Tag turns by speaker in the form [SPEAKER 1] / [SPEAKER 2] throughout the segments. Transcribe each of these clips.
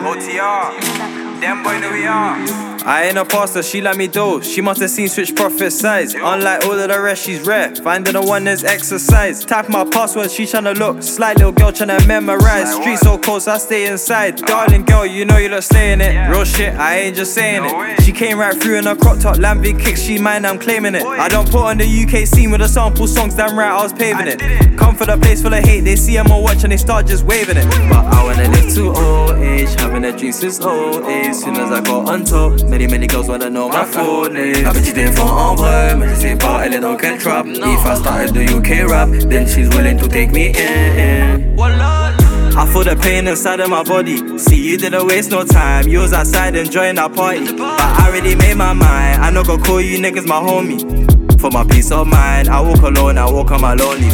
[SPEAKER 1] OTR, them boy know we are. I ain't a pastor, she like me though. She must have seen switch prophet size. Unlike all of the rest, she's rare. Finding the one that's exercise. Type my password, she tryna look. Slight little girl tryna memorize. Street so cold, so I stay inside. Darling girl, you know you look staying it. Real shit, I ain't just saying it. She came right through in a crop top, Lambie kicks, she mine, I'm claiming it. I don't put on the UK scene with the sample songs, damn right, I was paving it. Come for the place full of hate, they see I'm on watch and they start just waving it. But I wanna live to old age, having a drink since old age. Soon as I got on top, many girls wanna know my full name. La petite est fort en vrai, mais je sais pas elle est dans quel trap. If I started the UK rap, then she's willing to take me in. I feel the pain inside of my body. See, you didn't waste no time. You was outside enjoying our party, but I already made my mind. I not gonna call you niggas my homie. For my peace of mind, I walk alone, I walk on my lonelies.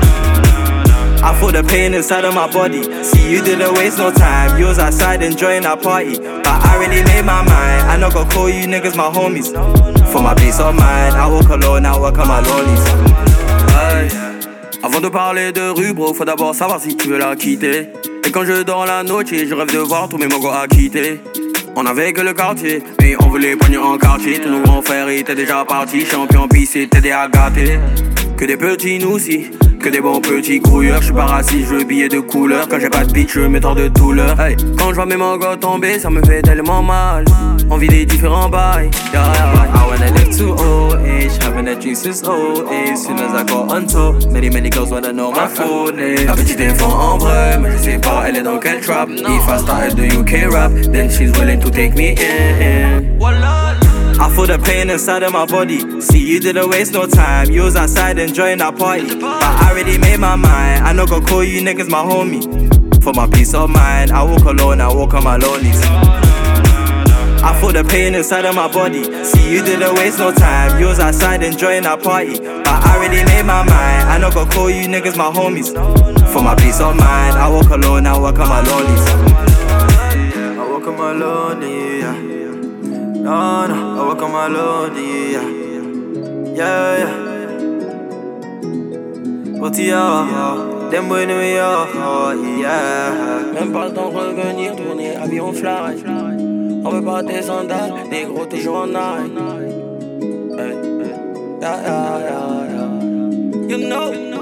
[SPEAKER 1] I feel the pain inside of my body. See, you didn't waste no time. You was outside enjoying our party, but I already made my mind. I not gonna call you niggas my homies. For my peace of mind, I walk alone, I walk on my lonelies.
[SPEAKER 2] Hey. Avant de parler de rue, bro, faut d'abord savoir si tu veux la quitter. Et quand je dors la noche, je rêve de voir tous mes mongos à quitter. On avait que le quartier, mais on voulait pogner en quartier. Tous nos grands frères étaient déjà partis. Champion pissé, t'es à gâter. Que des petits nous si, que des bons petits couilleurs. J'suis pas raciste, je veux billets de couleur. Quand j'ai pas de bitch, je mets tant de douleur. Hey. Quand je vois mes mongos tomber, ça me fait tellement mal. Envie des différents bails.
[SPEAKER 1] I wanna live to old age, having a drink since old age. Soon as I got on top, many girls wanna know my full name.
[SPEAKER 2] La petite est fort en vrai, mais je sais pas elle est dans quel trap. If I started the UK rap, then she's willing to take me in.
[SPEAKER 1] I feel the pain inside of my body. See, you didn't waste no time. You was outside enjoying our party, but I already made my mind. I not gonna call you niggas my homie. For my peace of mind, I walk alone, I walk on my lonelies. I feel the pain inside of my body. See, you didn't waste no time. You was outside enjoying our party, but I already made my mind. I not gonna call you niggas my homies. For my peace of mind, I walk alone, I walk on my lonelies. I walk on my lonely, yeah. No, I walk on my lonely, yeah. OTR, them boy know we are, yeah.
[SPEAKER 2] Même pas le temps de revenir, tourner avion fly. On veut pas tes sandales, négro toujours en Nike. Hey. Yeah. You know.